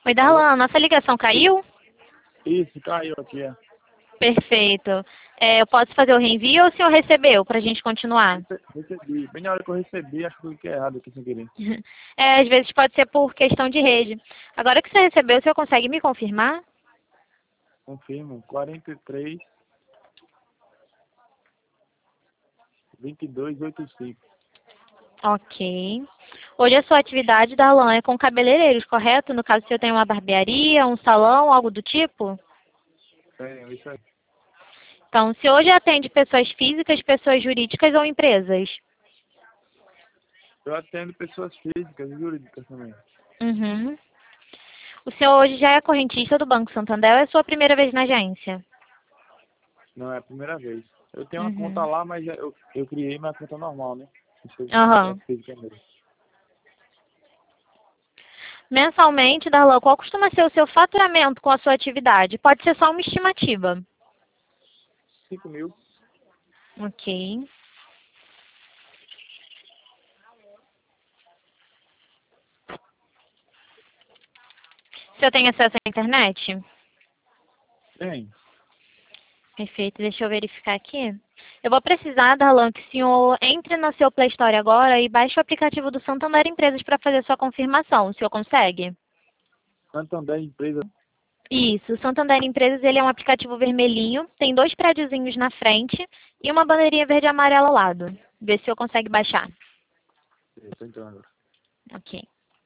Oi, Alô? Darlan, nossa ligação caiu? Isso, caiu aqui, é. Perfeito. Eu posso fazer o reenvio ou o senhor recebeu para a gente continuar? Recebi. Bem na hora que eu recebi, acho que eu cliquei errado aqui sem querer. Às vezes pode ser por questão de rede. Agora que você recebeu, o senhor consegue me confirmar? Confirmo. 43 22 85. Ok. Hoje a sua atividade, Darlan, é com cabeleireiros, correto? No caso, o senhor tem uma barbearia, um salão, algo do tipo? É, isso aí. Então, se hoje atende pessoas físicas, pessoas jurídicas ou empresas? Eu atendo pessoas físicas e jurídicas também. Uhum. O senhor hoje já é correntista do Banco Santander ou é sua primeira vez na agência? Não é a primeira vez. Eu tenho uma conta Uhum. lá, mas eu criei minha conta normal, né? Isso é Aham. física mesmo. Mensalmente, Darlan, qual costuma ser o seu faturamento com a sua atividade? Pode ser só uma estimativa. 5.000. Ok. O senhor tem acesso à internet? Tem. Perfeito, deixa eu verificar aqui. Eu vou precisar, Darlan, que o senhor entre no seu Play Store agora e baixe o aplicativo do Santander Empresas para fazer sua confirmação. O senhor consegue? Santander Empresa. Isso, o Santander Empresas ele é um aplicativo vermelhinho, tem dois prédiozinhos na frente e uma bandeirinha verde e amarela ao lado. Vê se o senhor consegue baixar. Estou entrando agora. Ok.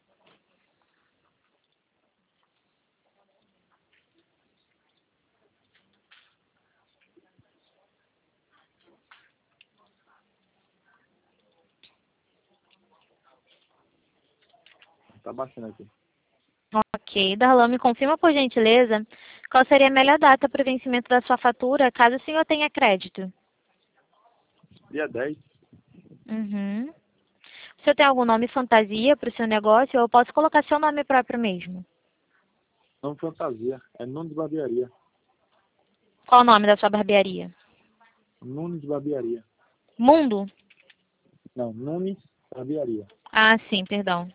Tá baixando aqui. Ok, Darlan, me confirma por gentileza qual seria a melhor data para o vencimento da sua fatura, caso o senhor tenha crédito. Dia 10. Uhum. O senhor tem algum nome fantasia para o seu negócio ou eu posso colocar seu nome próprio mesmo? Não fantasia. É Nunes Barbearia. Qual o nome da sua barbearia? Nunes Barbearia. Mundo? Não, Nunes Barbearia. Ah, sim, perdão.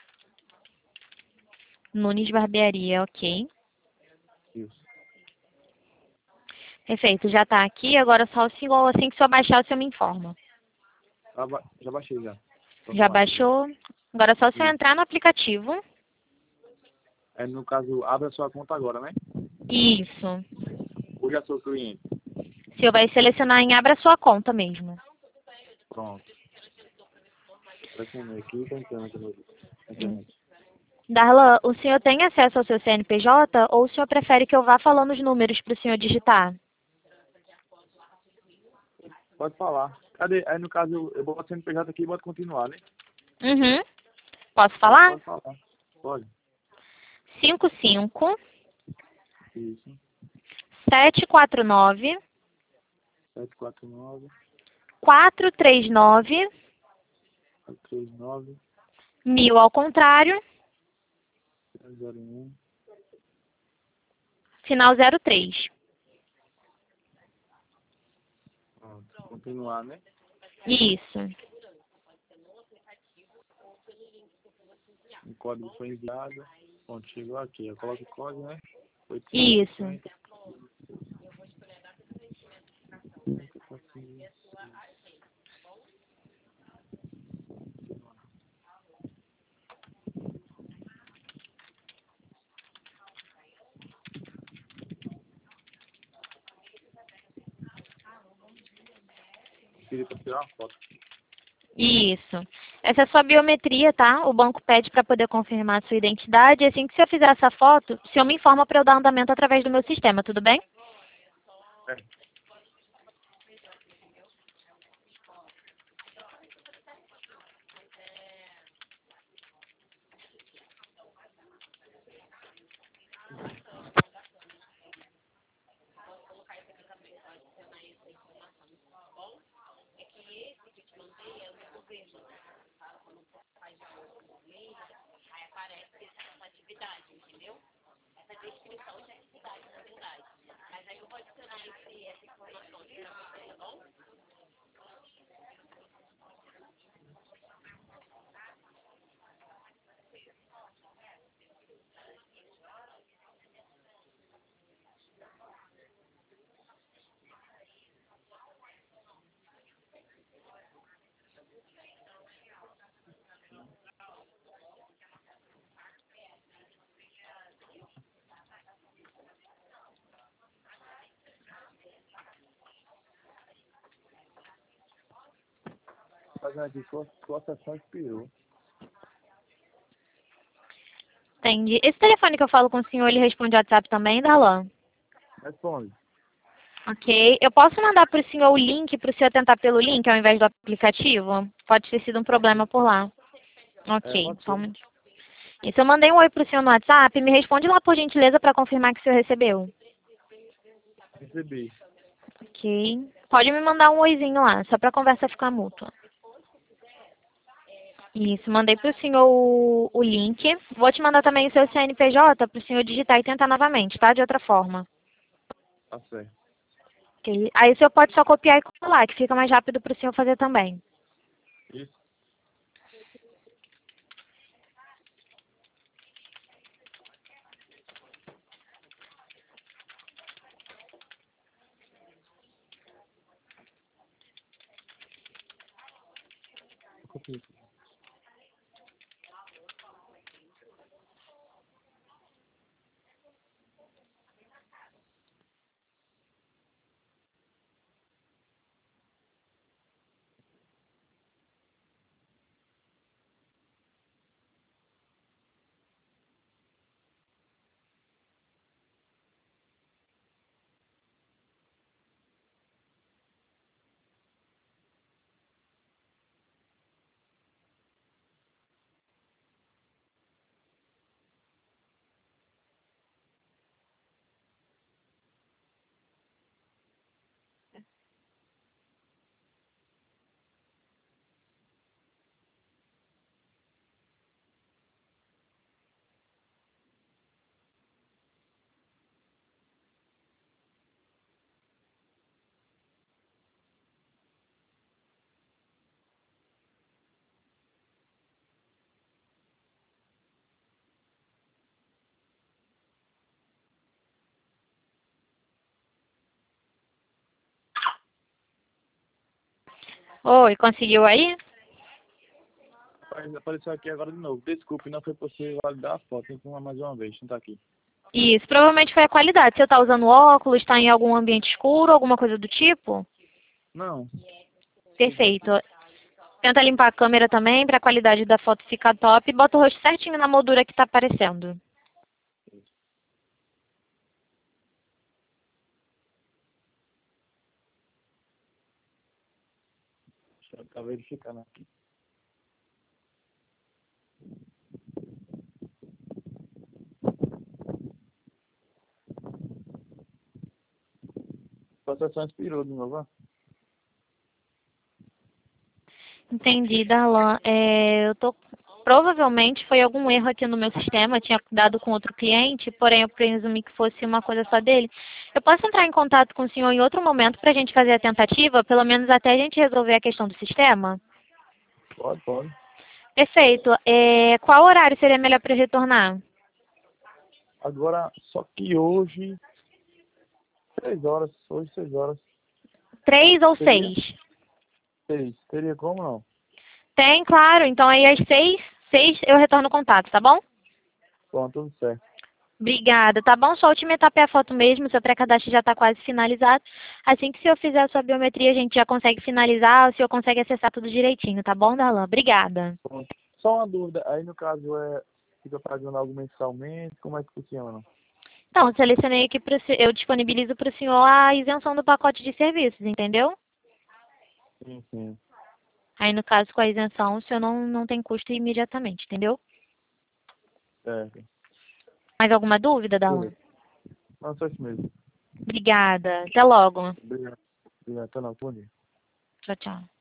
Nunes Barbearia, ok. Isso. Perfeito, já está aqui. Agora só o senhor, assim que o senhor baixar, o senhor me informa. Já baixei já. Tô Já automático já. baixou? Agora é só o senhor Isso. entrar no aplicativo. É, no caso, abre a sua conta agora, né? Isso. Ou já sou cliente. O senhor vai selecionar em abra sua conta mesmo. Pronto. Pressionei aqui e tô entrando aqui na internet. Darlan, o senhor tem acesso ao seu CNPJ ou o senhor prefere que eu vá falando os números para o senhor digitar? Pode falar. Cadê? Aí no caso eu boto o CNPJ aqui e boto continuar, né? Uhum. Posso falar? Pode falar. Pode. 55 Isso. 749 749 439 439 1000 ao contrário, 001. final 03. Pronto. Continuar, né? Isso. O código foi enviado. Pronto, chegou aqui. Eu coloco o código, né? Isso. 860. Pedi para tirar uma foto. Isso. Essa é a sua biometria, tá? O banco pede para poder confirmar a sua identidade. E assim que o senhor fizer essa foto, o senhor me informa para eu dar andamento através do meu sistema, tudo bem? É. Fazendo aqui, sua sessão expirou. Entendi. Esse telefone que eu falo com o senhor, ele responde WhatsApp também, Darlan? Responde. Ok. Eu posso mandar para o senhor o link para o senhor tentar pelo link ao invés do aplicativo? Pode ter sido um problema por lá. Ok. Pode Só um ser. minutinho. Isso, eu mandei um oi para o senhor no WhatsApp. Me responde lá, por gentileza, para confirmar que o senhor recebeu. Recebi. Ok. Pode me mandar um oizinho lá, só para a conversa ficar mútua. Isso, mandei para o senhor o link. Vou te mandar também o seu CNPJ para o senhor digitar e tentar novamente, tá? De outra forma. Tá certo. Ok. Aí o senhor pode só copiar e colar, que fica mais rápido para o senhor fazer também. Isso. Copiei. Oi, conseguiu aí? Apareceu aqui agora de novo. Desculpe, não foi possível validar a foto. Tem que filmar mais uma vez. Não tá aqui. Isso, provavelmente foi a qualidade. Você está usando óculos, está em algum ambiente escuro, alguma coisa do tipo? Não. Perfeito. Tenta limpar a câmera também para a qualidade da foto ficar top. Bota o rosto certinho na moldura que está aparecendo. Deixa eu tá verificando aqui. Sua sessão expirou de novo, ó. Entendi, Darlan. Provavelmente foi algum erro aqui no meu sistema. Eu tinha dado com outro cliente, porém eu presumi que fosse uma coisa só dele. Eu posso entrar em contato com o senhor em outro momento para a gente fazer a tentativa, pelo menos até a gente resolver a questão do sistema? Pode, pode. Perfeito. Qual horário seria melhor para eu retornar? Agora, só que hoje, 6 horas. Hoje, 6 horas. 3 ou Seria? 6? 6. Teria como não? Tem, claro. Então aí às 6 eu retorno o contato, tá bom? Bom, tudo certo. Obrigada, tá bom? Só a última etapa é a foto mesmo, seu pré-cadastro já está quase finalizado. Assim que o senhor fizer a sua biometria, a gente já consegue finalizar, o senhor consegue acessar tudo direitinho, tá bom, Darlan? Obrigada. Bom, só uma dúvida. Aí, no caso, fica pagando algo mensalmente? Como é que funciona? Então, selecionei aqui, eu disponibilizo para o senhor a isenção do pacote de serviços, entendeu? Sim, sim. Aí, no caso, com a isenção, o senhor não tem custo imediatamente, entendeu? Certo. Mais alguma dúvida, Darlan? Beleza. Não, só isso mesmo. Obrigada. Até logo. Obrigado. Obrigado. Até logo. Bom dia. Tchau, tchau.